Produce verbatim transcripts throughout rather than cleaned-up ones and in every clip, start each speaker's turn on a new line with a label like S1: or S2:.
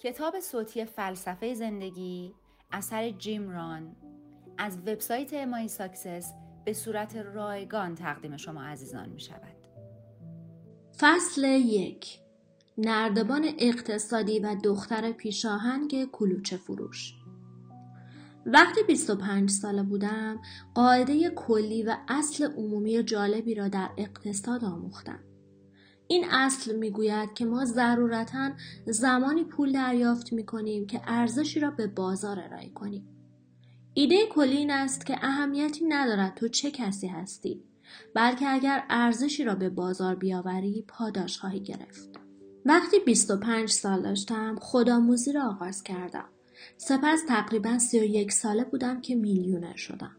S1: کتاب صوتی فلسفه زندگی اثر جیم ران از وبسایت مای ساکسس به صورت رایگان تقدیم شما عزیزان می شود.
S2: فصل یک، نردبان اقتصادی و دختر پیشاهنگ کلوچه فروش. وقتی بیست و پنج ساله بودم، قاعده کلی و اصل عمومی جالبی را در اقتصاد آموختم. این اصل میگوید که ما ضرورتاً زمانی پول دریافت میکنیم که ارزشی را به بازار ارائه کنیم. ایده کلی این است که اهمیتی ندارد تو چه کسی هستی، بلکه اگر ارزشی را به بازار بیاوری پاداش خواهی گرفت. وقتی بیست و پنج سال داشتم خودآموزی را آغاز کردم. سپس تقریباً سی و یک ساله بودم که میلیونر شدم.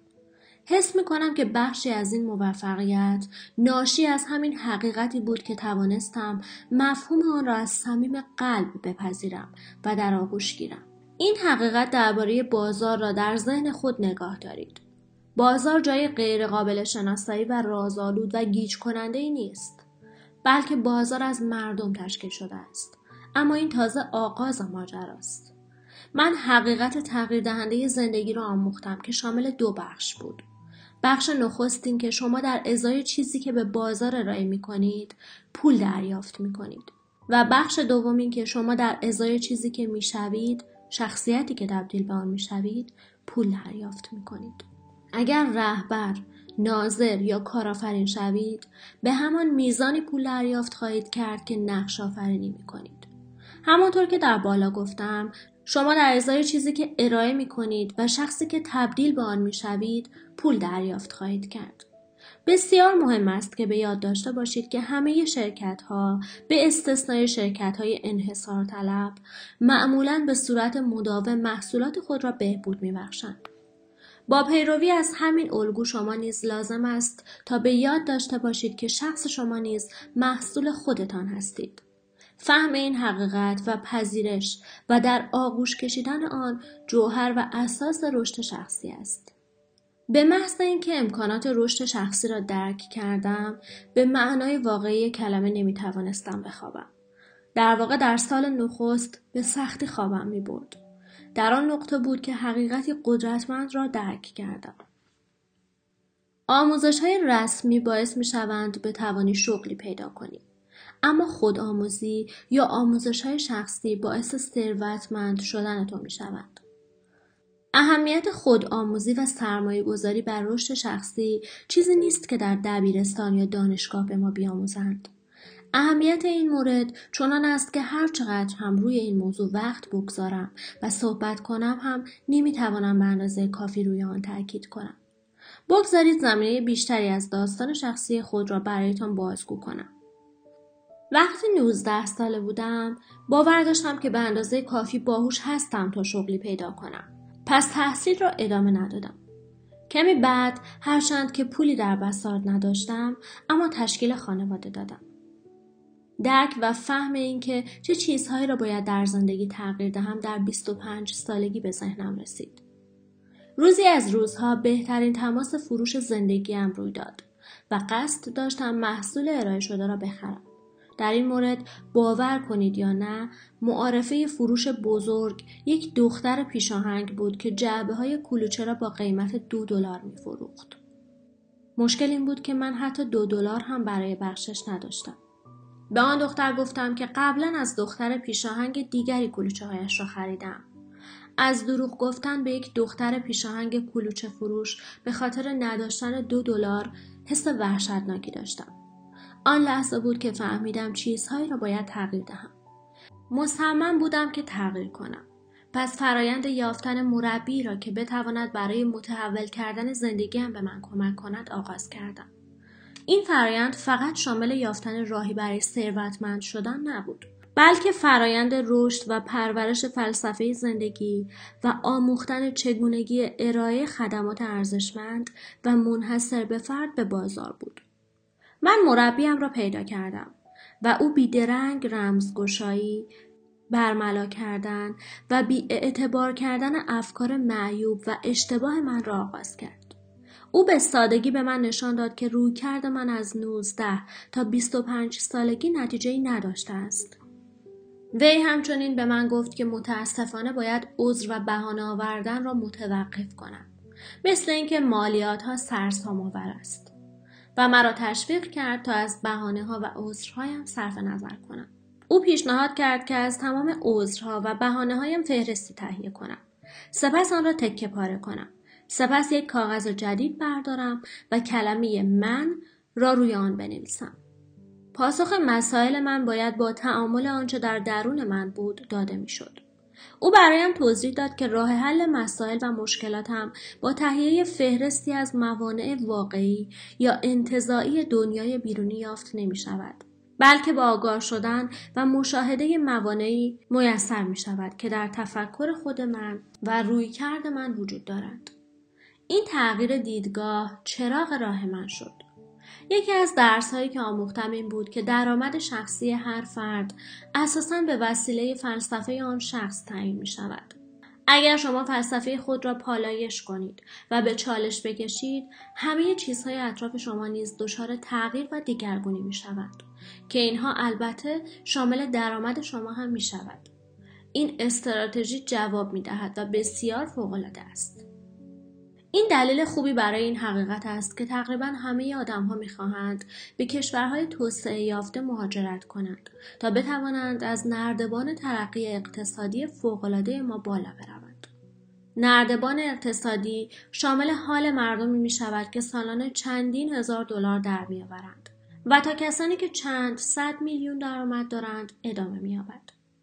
S2: حس میکنم که بخشی از این موفقیت ناشی از همین حقیقتی بود که توانستم مفهوم آن را از صمیم قلب بپذیرم و در آغوش گیرم. این حقیقت درباره بازار را در ذهن خود نگاه دارید. بازار جای غیر قابل شناسایی و رازآلود و گیج کننده ای نیست، بلکه بازار از مردم تشکیل شده است. اما این تازه آغاز ماجراست. من حقیقت تغییر دهنده زندگی را آموختم که شامل دو بخش بود. بخش نخست این که شما در ازای چیزی که به بازار ارائه می کنید پول دریافت می کنید و بخش دوم این که شما در ازای چیزی که می شوید، شخصیتی که تبدیل به آن می شوید، پول دریافت می کنید. اگر رهبر، ناظر یا کارآفرین شوید، به همان میزانی پول دریافت خواهید کرد که نقش آفرینی می کنید. همانطور که در بالا گفتم، شما در ازای چیزی که ارائه می کنید و شخصی که تبدیل به آن می شوید پول دریافت خواهید کرد. بسیار مهم است که به یاد داشته باشید که همه شرکت ها به استثنای شرکت های انحصار طلب معمولاً به صورت مداوم محصولات خود را بهبود می بخشند. با پیروی از همین الگو شما نیز لازم است تا به یاد داشته باشید که شخص شما نیز محصول خودتان هستید. فهم این حقیقت و پذیرش و در آغوش کشیدن آن جوهر و اساس رشد شخصی است. به محض اینکه امکانات رشد شخصی را درک کردم، به معنای واقعی کلمه نمیتوانستم بخوابم. در واقع در سال نخست به سختی خوابم میبرد. در آن نقطه بود که حقیقتی قدرتمند را درک کردم. آموزش‌های رسمی باعث می‌شوند بتوانی شغلی پیدا کنی. اما خودآموزی یا آموزش‌های شخصی باعث ثروتمند شدن تو می‌شوند. اهمیت خودآموزی و سرمایه‌گذاری بر رشد شخصی چیزی نیست که در دبیرستان یا دانشگاه به ما بیاموزند. اهمیت این مورد چنان است که هر چقدر هم روی این موضوع وقت بگذارم و صحبت کنم هم نمی‌توانم به اندازه کافی روی آن تاکید کنم. بگذارید زمینه بیشتری از داستان شخصی خود را برایتان بازگو کنم. وقتی نوزده ساله بودم، باور داشتم که به اندازه کافی باهوش هستم تا شغلی پیدا کنم. پس تحصیل را ادامه ندادم. کمی بعد، هرچند که پولی در بساط نداشتم، اما تشکیل خانواده دادم. درک و فهم این که چه چیزهایی را باید در زندگی تغییر دهم در بیست و پنج سالگی به ذهنم رسید. روزی از روزها بهترین تماس فروش زندگیم روی داد و قصد داشتم محصول ارائه شده را بخرم. در این مورد باور کنید یا نه، معارفه فروش بزرگ یک دختر پیشاهنگ بود که جعبه‌های کلوچه را با قیمت دو دلار می‌فروخت. مشکل این بود که من حتی دو دلار هم برای بخشش نداشتم. به آن دختر گفتم که قبلا از دختر پیشاهنگ دیگری کلوچه‌هایش را خریدم. از دروغ گفتن به یک دختر پیشاهنگ کلوچه فروش به خاطر نداشتن دو دلار حس وحشتناکی داشتم. آن لحظه بود که فهمیدم چیزهایی را باید تغییر دهم. مصمم بودم که تغییر کنم. پس فرایند یافتن مربی را که بتواند برای متحول کردن زندگیم به من کمک کند آغاز کردم. این فرایند فقط شامل یافتن راهی برای ثروتمند شدن نبود، بلکه فرایند رشد و پرورش فلسفه زندگی و آموختن چگونگی ارائه خدمات ارزشمند و منحصر به فرد به بازار بود. من مربیم را پیدا کردم و او بیدرنگ رمزگشایی، برملا کردن و بی اعتبار کردن افکار معیوب و اشتباه من را آغاز کرد. او به سادگی به من نشان داد که رویکرد من از نوزده تا بیست و پنج سالگی نتیجه‌ای نداشته است. وی همچنین به من گفت که متاسفانه باید عذر و بهانه آوردن را متوقف کنم، مثل اینکه مالیات ها سرسام‌آور است، و مرا تشویق کرد تا از بهانه ها و عذرهایم صرف نظر کنم. او پیشنهاد کرد که از تمام عذرها و بهانه هایم فهرستی تهیه کنم، سپس آن را تکه پاره کنم، سپس یک کاغذ جدید بردارم و کلمه من را روی آن بنویسم. پاسخ مسائل من باید با تعامل آنچه در درون من بود داده می شد. او برایم توضیح داد که راه حل مسائل و مشکلاتم با تهیه فهرستی از موانع واقعی یا انتزاعی دنیای بیرونی یافت نمی شود، بلکه با آگاه شدن و مشاهده موانعی میسر می شود که در تفکر خود من و رویکرد من وجود دارند. این تغییر دیدگاه چراغ راه من شد. یکی از درس‌هایی که آموختم این بود که درآمد شخصی هر فرد اساساً به وسیله فلسفه آن شخص تعیین می‌شود. اگر شما فلسفه خود را پالایش کنید و به چالش بکشید، همه چیزهای اطراف شما نیز دچار تغییر و دیگرگونی می‌شوند که اینها البته شامل درآمد شما هم می‌شود. این استراتژی جواب می‌دهد و بسیار فوق‌العاده است. این دلیل خوبی برای این حقیقت است که تقریباً همه آدم‌ها می‌خواهند به کشورهای توسعه یافته مهاجرت کنند تا بتوانند از نردبان ترقی اقتصادی فوق‌العاده ما بالا بروند. نردبان اقتصادی شامل حال مردمی می‌شود که سالانه چندین هزار دلار در می‌آورند و تا کسانی که چند صد میلیون درآمد دارند ادامه می‌یابد.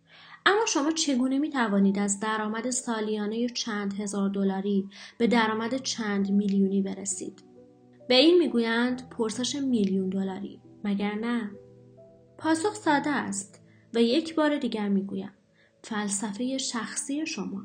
S2: اما شما چگونه می توانید از درآمد سالیانه چند هزار دلاری به درآمد چند میلیونی برسید؟ به این میگویند پرسش میلیون دلاری، مگر نه؟ پاسخ ساده است و یک بار دیگر میگویم، فلسفه شخصی شما.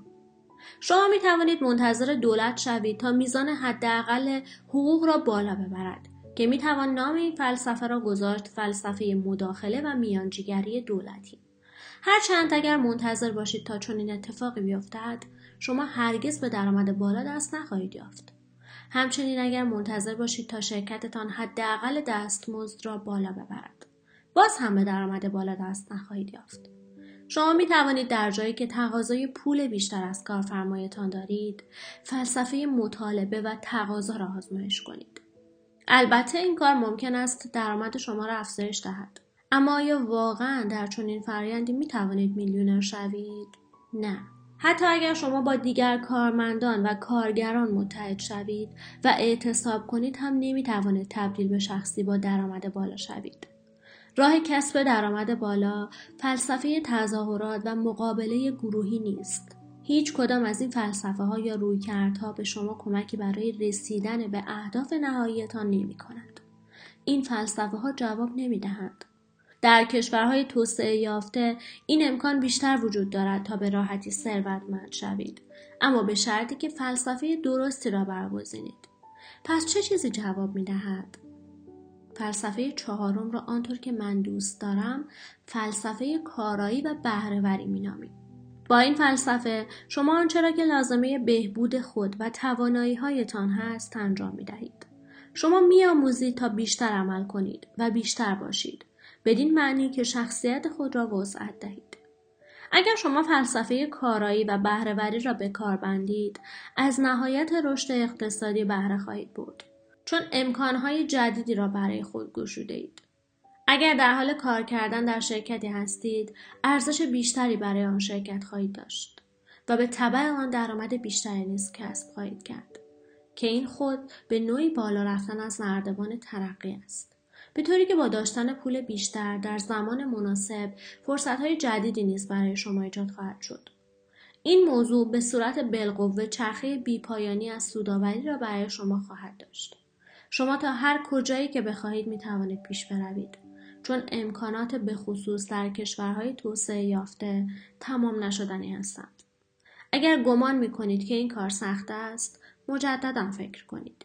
S2: شما می توانید منتظر دولت شوید تا میزان حداقل حقوق را بالا ببرد که می توان نام این فلسفه را گذاشت فلسفه مداخله و میانجیگری دولتی. هرچند اگر منتظر باشید تا چنین اتفاقی بیفتد، شما هرگز به درآمد بالا دست نخواهید یافت. همچنین اگر منتظر باشید تا شرکتتان حداقل دستمزد را بالا ببرد، باز هم به درآمد بالا دست نخواهید یافت. شما می توانید در جایی که تقاضای پول بیشتر از کارفرمایتان دارید، فلسفه مطالبه و تقاضا را آزمایش کنید. البته این کار ممکن است درآمد شما را افزایش دهد. اما آیا واقعا در چنین فرآیندی می توانید میلیونر شوید؟ نه. حتی اگر شما با دیگر کارمندان و کارگران متحد شوید و اعتصاب کنید هم نمی توانید تبدیل به شخصی با درآمد بالا شوید. راه کسب درآمد بالا فلسفه تظاهرات و مقابله گروهی نیست. هیچ کدام از این فلسفه ها یا رویکردها به شما کمکی برای رسیدن به اهداف نهاییتان نمی کنند. این فلسفه ها جواب نمی دهند. در کشورهای توسعه یافته این امکان بیشتر وجود دارد تا به راحتی ثروتمند شوید، اما به شرطی که فلسفه درستی را برگزینید. پس چه چیزی جواب می دهد؟ فلسفه چهارم را آنطور که من دوست دارم فلسفه کارایی و بهره‌وری می نامیم. با این فلسفه شما آنچه را که لازمه بهبود خود و توانایی هایتان هست انجام می دهید. شما می آموزید تا بیشتر عمل کنید و بیشتر باشید، بدین معنی که شخصیت خود را وسعت دهید. اگر شما فلسفه کارایی و بهره‌وری را به کار بندید، از نهایت رشد اقتصادی بهره خواهید برد، چون امکانهای جدیدی را برای خود گشوده اید. اگر در حال کار کردن در شرکتی هستید، ارزش بیشتری برای آن شرکت خواهید داشت و به تبع آن درآمد بیشتری نیز کسب خواهید کرد که این خود به نوعی بالا رفتن از نردبان ترقی است. به طوری که با داشتن پول بیشتر در زمان مناسب فرصت‌های جدیدی نیز برای شما ایجاد خواهد شد. این موضوع به صورت بالقوه چرخه بی‌پایانی از سودآوری را برای شما خواهد داشت. شما تا هر کجایی که بخواهید می توانید پیش بروید، چون امکانات به خصوص در کشورهای توسعه یافته تمام نشدنی هستند. اگر گمان می کنید که این کار سخت است، مجدداً فکر کنید.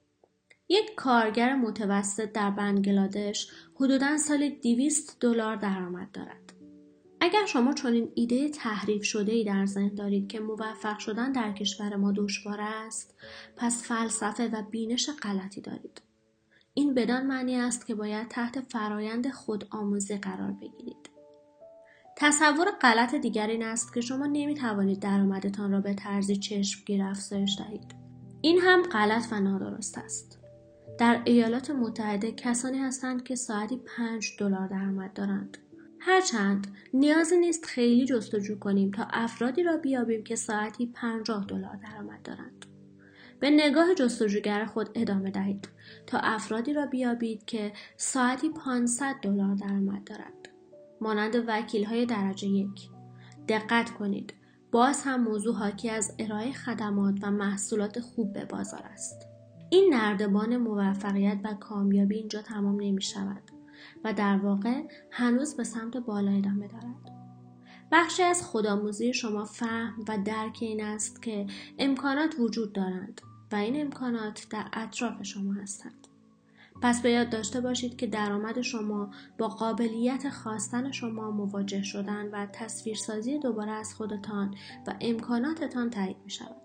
S2: یک کارگر متوسط در بنگلادش حدوداً سالی دویست دلار درآمد دارد. اگر شما چنین ایده تحریف شده‌ای در ذهن دارید که موفق شدن در کشور ما دشوار است، پس فلسفه و بینش غلطی دارید. این بدان معنی است که باید تحت فرایند خودآموزی قرار بگیرید. تصور غلط دیگر این است که شما نمیتوانید درآمدتان را به طرزی چشمگیر افزایش دهید. این هم غلط و نادرست است. در ایالات متحده کسانی هستند که ساعتی پنج دلار درآمد دارند. هرچند نیازی نیست خیلی جستجو کنیم تا افرادی را بیابیم که ساعتی پنجاه دلار درآمد دارند. به نگاه جستجوگر خود ادامه دهید تا افرادی را بیابید که ساعتی پانصد دلار درآمد دارند. مانند وکیل‌های درجه یک. دقت کنید، باز هم موضوع حاکی از ارائه خدمات و محصولات خوب به بازار است. این نردبان موفقیت و کامیابی اینجا تمام نمی شود و در واقع هنوز به سمت بالا ادامه دارد. بخشی از خودآموزی شما فهم و درک این است که امکانات وجود دارند و این امکانات در اطراف شما هستند. پس به یاد داشته باشید که درآمد شما با قابلیت خواستن شما مواجه شدن و تصویرسازی دوباره از خودتان و امکاناتتان تایید می شود.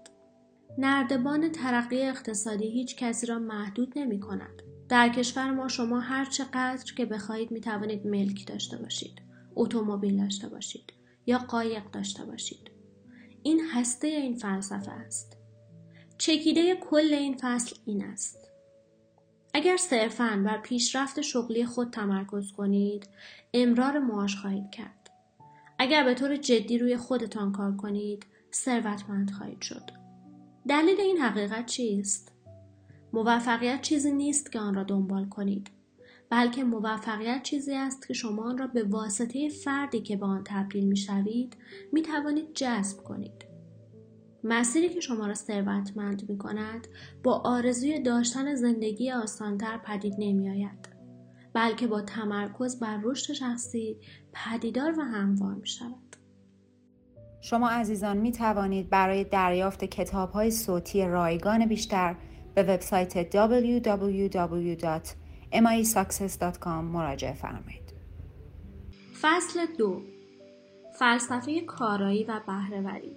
S2: نردبان ترقی اقتصادی هیچ کسی را محدود نمی کند. در کشور ما شما هر چقدر که بخواهید می توانید ملک داشته باشید، اتومبیل داشته باشید یا قایق داشته باشید. این هسته این فلسفه است. چکیده کل این فصل این است: اگر صرفاً بر پیشرفت شغلی خود تمرکز کنید، امرار معاش خواهید کرد. اگر به طور جدی روی خودتان کار کنید، ثروتمند خواهید شد. دلیل این حقیقت چیست؟ موفقیت چیزی نیست که آن را دنبال کنید، بلکه موفقیت چیزی است که شما آن را به واسطه فردی که به آن تبدیل می‌شوید می‌توانید جذب کنید. مسیری که شما را ثروتمند می‌کند با آرزوی داشتن زندگی آسان‌تر پدید نمی‌آید، بلکه با تمرکز بر رشد شخصی پدیدار و هموار می‌شود.
S1: شما عزیزان می توانید برای دریافت کتاب‌های صوتی رایگان بیشتر به وبسایت دبلیو دبلیو دبلیو دات ام آی ساکسس دات کام مراجعه فرمایید.
S2: فصل دو، فلسفه کارایی و بهره‌وری.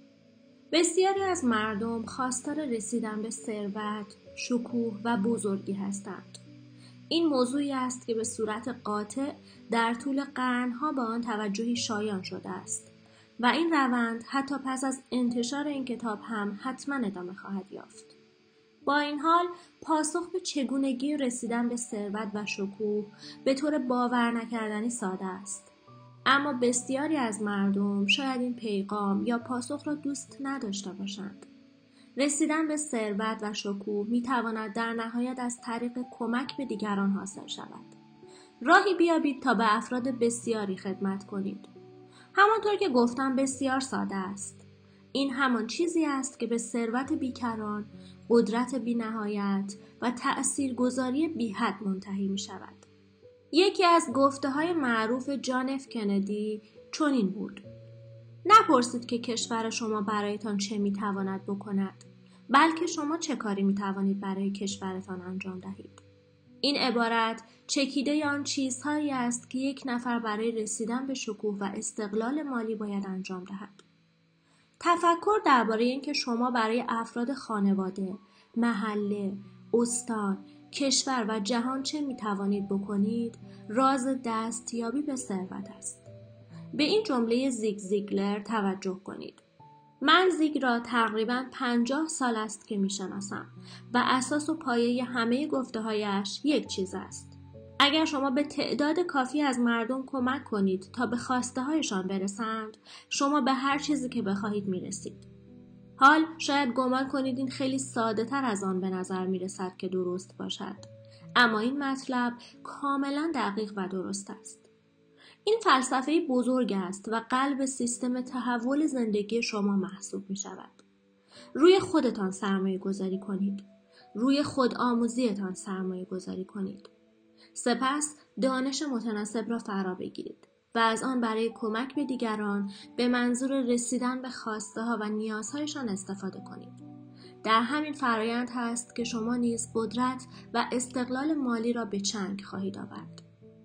S2: بسیاری از مردم خواستار رسیدن به ثروت، شکوه و بزرگی هستند. این موضوعی است که به صورت قاطع در طول قرن‌ها به آن توجهی شایان شده است و این روند حتی پس از انتشار این کتاب هم حتما ادامه خواهد یافت. با این حال پاسخ به چگونگی رسیدن به ثروت و شکوه به طور باور نکردنی ساده است. اما بسیاری از مردم شاید این پیغام یا پاسخ را دوست نداشته باشند. رسیدن به ثروت و شکوه می تواند در نهایت از طریق کمک به دیگران حاصل شود. راهی بیابید تا به افراد بسیاری خدمت کنید. همانطور که گفتم بسیار ساده است. این همان چیزی است که به ثروت بیکران، قدرت بی‌نهایت و تأثیرگذاری بی‌حد منتهی می شود. یکی از گفته های معروف جان اف کندی چنین بود: نپرسید که کشور شما برایتان چه می تواند بکند، بلکه شما چه کاری می توانید برای کشورتان انجام دهید. این عبارت چکیده آن چیزهایی است که یک نفر برای رسیدن به شکوه و استقلال مالی باید انجام دهد. تفکر درباره اینکه شما برای افراد خانواده، محله، استان، کشور و جهان چه می توانید بکنید، راز دستیابی به ثروت است. به این جمله زیگ زیگلر توجه کنید. من زیگ را تقریباً پنجاه سال است که می شناسم و اساس و پایه همه گفته هایش یک چیز است. اگر شما به تعداد کافی از مردم کمک کنید تا به خواسته هایشان برسند، شما به هر چیزی که بخواهید می رسید. حال شاید گمان کنید این خیلی ساده تر از آن به نظر می رسد که درست باشد. اما این مطلب کاملا دقیق و درست است. این فلسفه بزرگ است و قلب سیستم تحول زندگی شما محسوب می شود. روی خودتان سرمایه گذاری کنید. روی خود آموزیتان سرمایه گذاری کنید. سپس دانش متناسب را فرا بگیرید و از آن برای کمک به دیگران به منظور رسیدن به خواسته ها و نیازهایشان استفاده کنید. در همین فرایند هست که شما نیز قدرت و استقلال مالی را به چنگ خواهید آورد.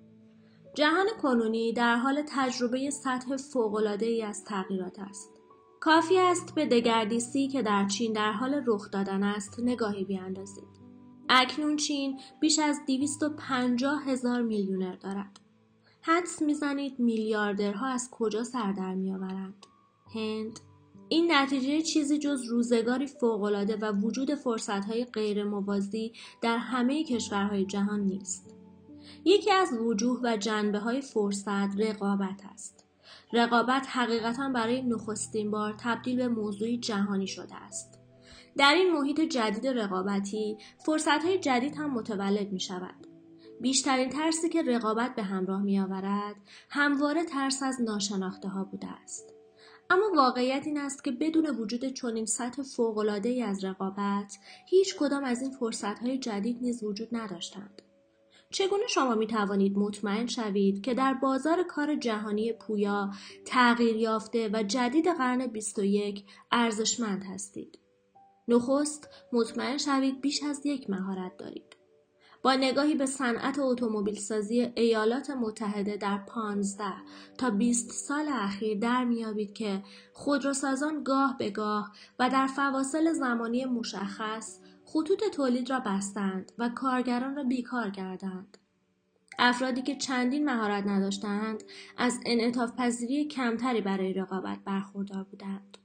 S2: جهان کنونی در حال تجربه سطح فوق‌العاده‌ای از تغییرات است. کافی است به دگردیسی که در چین در حال رخ دادن است نگاهی بیاندازید. اکنون چین بیش از دویست و پنجاه هزار میلیونر دارد. حدس میزنید میلیاردرها از کجا سر در میآورند؟ هند؟ این نتیجه چیزی جز روزگاری فوق‌العاده و وجود فرصت‌های غیر موازی در همه کشورهای جهان نیست. یکی از وجوه و جنبه‌های فرصت رقابت است. رقابت حقیقتاً برای نخستین بار تبدیل به موضوعی جهانی شده است. در این محیط جدید رقابتی، فرصت‌های جدید هم متولد می‌شود. بیشترین ترسی که رقابت به همراه می‌آورد، همواره ترس از ناشناخته‌ها بوده است. اما واقعیت این است که بدون وجود چنین سطح فوق‌العاده‌ای از رقابت، هیچ کدام از این فرصت‌های جدید نیز وجود نداشتند. چگونه شما می توانید مطمئن شوید که در بازار کار جهانی پویا، تغییر یافته و جدید قرن بیست و یک ارزشمند هستید؟ نخست مطمئن شوید بیش از یک مهارت دارید. با نگاهی به صنعت اتومبیل سازی ایالات متحده در پانزده تا بیست سال اخیر در میابید که خودروسازان گاه به گاه و در فواصل زمانی مشخص خطوط تولید را بستند و کارگران را بیکار کردند. افرادی که چندین مهارت نداشتند از انعطاف پذیری کمتری برای رقابت برخوردار بودند.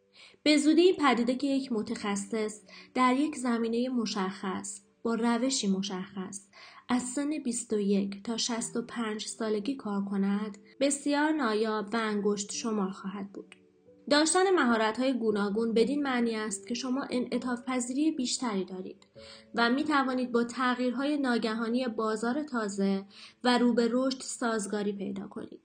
S2: به زودی این پدیده که یک متخصص در یک زمینه مشخص با روشی مشخص از سن بیست و یک تا شصت و پنج سالگی کار کند، بسیار نایاب و انگشت شمار خواهد بود. داشتن مهارت‌های گوناگون بدین معنی است که شما انعطاف پذیری بیشتری دارید و می توانید با تغییرهای ناگهانی بازار تازه و رو به رشد سازگاری پیدا کنید.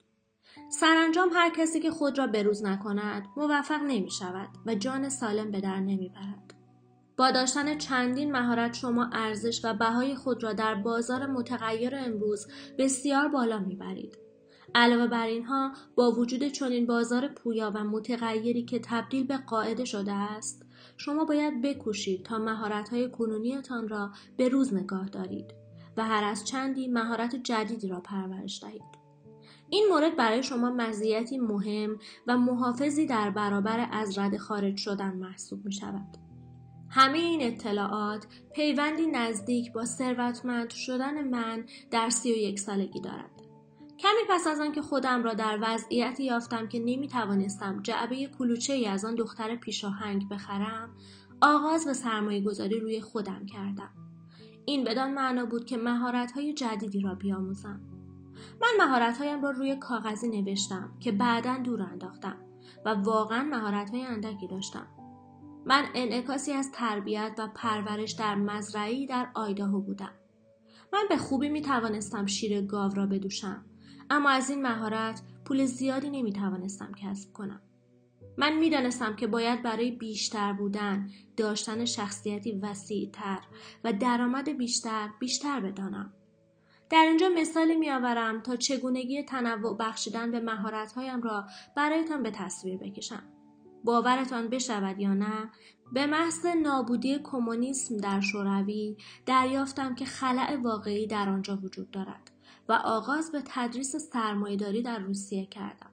S2: سرانجام هر کسی که خود را بروز نکند موفق نمی شود و جان سالم به در نمی برد. با داشتن چندین مهارت شما ارزش و بهای خود را در بازار متغیر امروز بسیار بالا می برید. علاوه بر اینها، با وجود چنین بازار پویا و متغیری که تبدیل به قاعده شده است، شما باید بکوشید تا مهارت‌های کنونیتان را به روز نگاه دارید و هر از چندی مهارت جدیدی را پرورش دهید. این مورد برای شما مزیتی مهم و محافظی در برابر از رده خارج شدن محسوب می شود. همه این اطلاعات پیوندی نزدیک با ثروتمند شدن من در سی و یک سالگی دارد. کمی پس از آن که خودم را در وضعیتی یافتم که نمی توانستم جعبه کلوچه‌ای از آن دختر پیشاهنگ بخرم، آغاز به سرمایه گذاری روی خودم کردم. این بدان معنا بود که مهارت‌های جدیدی را بیاموزم. من مهارت‌هایم را روی کاغذی نوشتم که بعداً دور انداختم و واقعاً مهارت‌های اندکی داشتم. من انعکاسی از تربیت و پرورش در مزرعه‌ای در آیداهو بودم. من به خوبی می توانستم شیر گاو را بدوشم، اما از این مهارت پول زیادی نمی توانستم کسب کنم. من می دانستم که باید برای بیشتر بودن، داشتن شخصیتی وسیع‌تر و درآمد بیشتر بیشتر بدانم. در اینجا مثالی می آورم تا چگونگی تنوع بخشیدن به مهارت‌هایم را برایتان به تصویر بکشم. باورتان بشود یا نه، به محض نابودی کمونیسم در شوروی دریافتم که خلأ واقعی در آنجا وجود دارد و آغاز به تدریس سرمایه‌داری در روسیه کردم.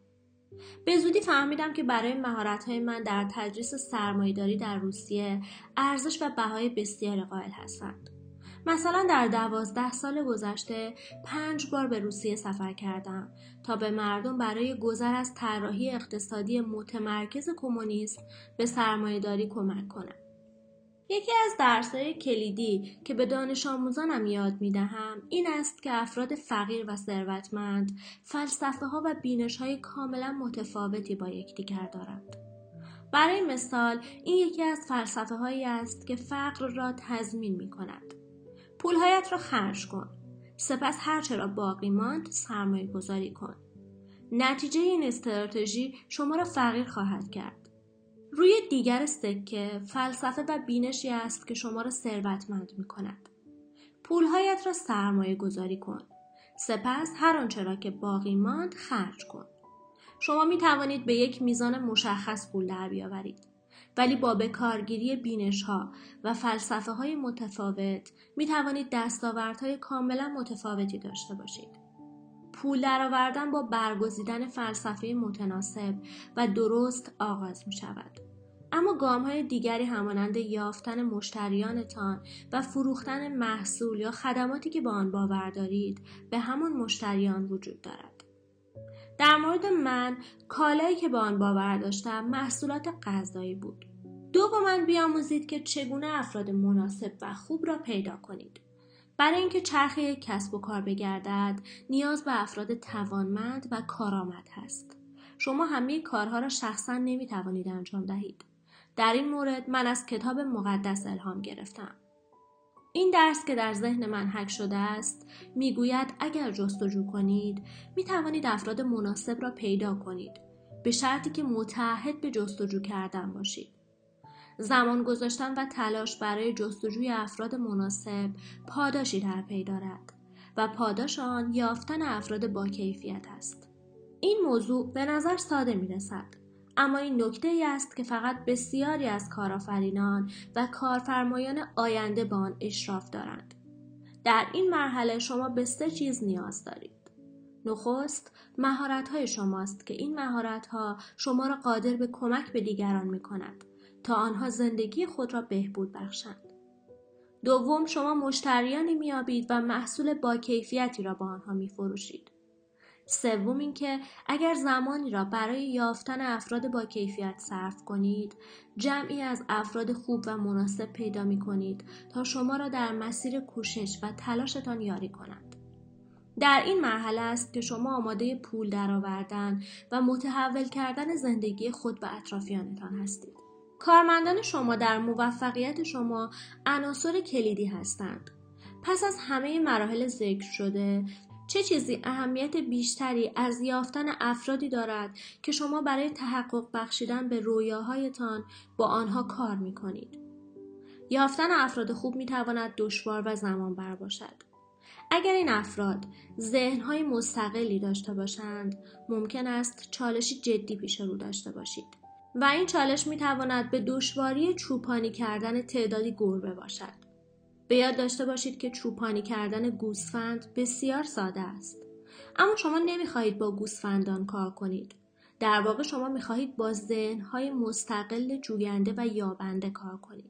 S2: به زودی فهمیدم که برای مهارت‌های من در تدریس سرمایه‌داری در روسیه ارزش و بهای بسیاری قائل هستند. مثلا در دوازده سال گذشته پنج بار به روسیه سفر کردم تا به مردم برای گذر از طراحی اقتصادی متمرکز کمونیسم به سرمایه‌داری کمک کنم. یکی از درس‌های کلیدی که به دانش آموزانم یاد می‌دهم این است که افراد فقیر و ثروتمند فلسفه‌ها و بینش‌های کاملا متفاوتی با یکدیگر دارند. برای مثال این یکی از فلسفه‌هایی است که فقر را تضمین می‌کند. پولهایت را خرج کن. سپس هرچه را باقی ماند سرمایه گذاری کن. نتیجه این استراتژی شما را فقیر خواهد کرد. روی دیگر سکه فلسفه و بینشی است که شما را ثروتمند می کند. پولهایت را سرمایه گذاری کن. سپس هر آنچه را که باقی ماند خرج کن. شما می توانید به یک میزان مشخص پول در بیاورید. ولی با بکارگیری بینش‌ها و فلسفه‌های متفاوت می توانید دستاوردهای کاملا متفاوتی داشته باشید. پول درآوردن با برگزیدن فلسفه متناسب و درست آغاز می شود. اما گام‌های دیگری همانند یافتن مشتریانتان و فروختن محصول یا خدماتی که با آن باور دارید به همان مشتریان وجود دارد. در مورد من، کالایی که با آن باور داشتم محصولات غذایی بود. دوماً بیاموزید که چگونه افراد مناسب و خوب را پیدا کنید. برای اینکه چرخه کسب و کار بگردد، نیاز به افراد توانمند و کارآمد هست. شما همه کارها را شخصاً نمی‌توانید انجام دهید. در این مورد من از کتاب مقدس الهام گرفتم. این درس که در ذهن من حک شده است میگوید اگر جستجو کنید می توانید افراد مناسب را پیدا کنید، به شرطی که متعهد به جستجو کردن باشید. زمان گذاشتن و تلاش برای جستجوی افراد مناسب پاداشی در پی دارد و پاداش آن یافتن افراد با کیفیت است. این موضوع به نظر ساده می رسد، اما این نکته ای است که فقط بسیاری از کارآفرینان و کارفرمایان آینده به آن اشراف دارند. در این مرحله شما به سه چیز نیاز دارید. نخست، مهارت‌های شماست که این مهارت‌ها شما را قادر به کمک به دیگران می‌کند تا آنها زندگی خود را بهبود بخشند. دوم، شما مشتریانی می‌یابید و محصول با کیفیتی را با آنها می‌فروشید. سوم اینکه اگر زمانی را برای یافتن افراد با کیفیت صرف کنید، جمعی از افراد خوب و مناسب پیدا می کنید تا شما را در مسیر کوشش و تلاشتان یاری کنند. در این مرحله است که شما آماده پول درآوردن و متحول کردن زندگی خود و اطرافیانتان هستید. کارمندان شما در موفقیت شما عناصر کلیدی هستند. پس از همه مراحل ذکر شده، چه چیزی اهمیت بیشتری از یافتن افرادی دارد که شما برای تحقق بخشیدن به رویاهایتان با آنها کار می کنید؟ یافتن افراد خوب می تواند دشوار و زمان بر باشد. اگر این افراد ذهن‌های مستقلی داشته باشند، ممکن است چالشی جدی پیش رو داشته باشید و این چالش می تواند به دشواری چوپانی کردن تعدادی گربه باشد. به یاد داشته باشید که چوپانی کردن گوسفند بسیار ساده است. اما شما نمیخواهید با گوسفندان کار کنید. در واقع شما میخواهید با ذهن‌های مستقل جوینده و یابنده کار کنید.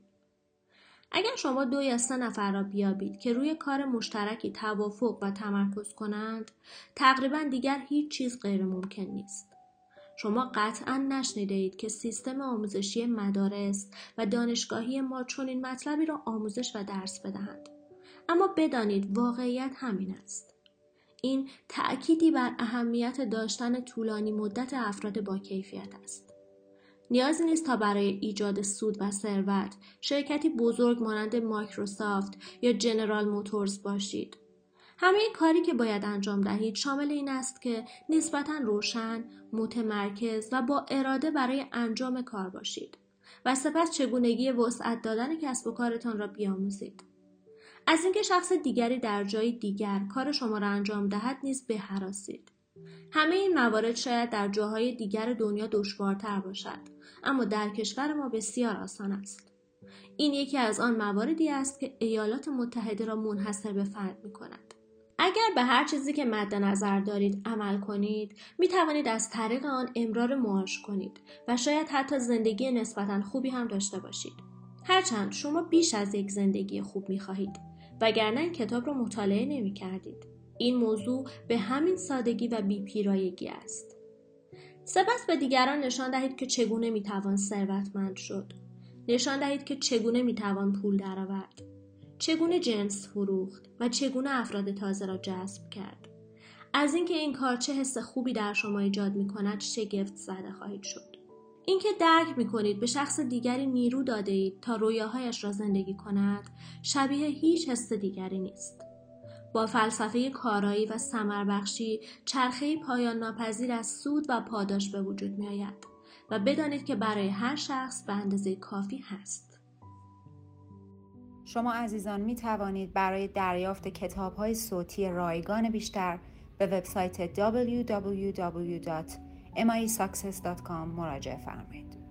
S2: اگر شما دو یا سه نفر را بیابید که روی کار مشترکی توافق و تمرکز کنند، تقریباً دیگر هیچ چیز غیر ممکن نیست. شما قطعاً نشنیده اید که سیستم آموزشی مدارس و دانشگاهی ما چنین مطلبی را آموزش و درس بدهند. اما بدانید واقعیت همین است. این تأکیدی بر اهمیت داشتن طولانی مدت افراد با کیفیت است. نیازی نیست تا برای ایجاد سود و ثروت شرکتی بزرگ مانند مایکروسافت یا جنرال موتورز باشید. همه کاری که باید انجام دهید شامل این است که نسبتاً روشن، متمرکز و با اراده برای انجام کار باشید و سپس چگونگی وسعت دادن کسب و کارتان را بیاموزید. از اینکه شخص دیگری در جای دیگر کار شما را انجام دهد نیز بهراسید. همه این موارد شاید در جاهای دیگر دنیا دشوارتر باشد، اما در کشور ما بسیار آسان است. این یکی از آن مواردی است که ایالات متحده را منحصر به فرد می کند. اگر به هر چیزی که مد نظر دارید عمل کنید، می توانید از طریق آن امرار معاش کنید و شاید حتی زندگی نسبتاً خوبی هم داشته باشید. هرچند شما بیش از یک زندگی خوب می خواهید، وگرنه این کتاب را مطالعه نمی کردید. این موضوع به همین سادگی و بی‌پیرایگی است. سپس به دیگران نشان دهید که چگونه می توان ثروتمند شد. نشان دهید که چگونه می توان پول درآورد. چگونه جنس فروخت و چگونه افراد تازه را جذب کرد. از اینکه این کار چه حس خوبی در شما ایجاد می کند شگفت زده خواهید شد. اینکه درک می کنید به شخص دیگری نیرو داده اید تا رویاهایش را زندگی کند شبیه هیچ حس دیگری نیست. با فلسفه کارایی و ثمربخشی چرخه‌ای پایان ناپذیر از سود و پاداش به وجود می آید و بدانید که برای هر شخص به اندازه کافی هست.
S1: شما عزیزان می توانید برای دریافت کتاب‌های صوتی رایگان بیشتر به وبسایت دبلیو دبلیو دبلیو دات ام آی ساکسس دات کام مراجعه فرمایید.